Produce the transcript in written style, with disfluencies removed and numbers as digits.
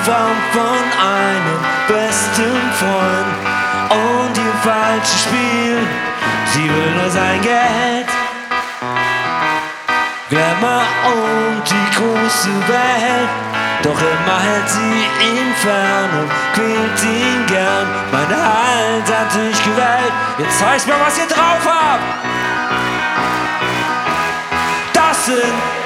Traum von einem besten Freund und ihr falsches Spiel, sie will nur sein Geld. Glamour und die große Welt, doch immer hält sie ihn fern und quält ihn gern. Meine Hand hat dich gewählt, jetzt zeig's mir, was ihr drauf habt. Das sind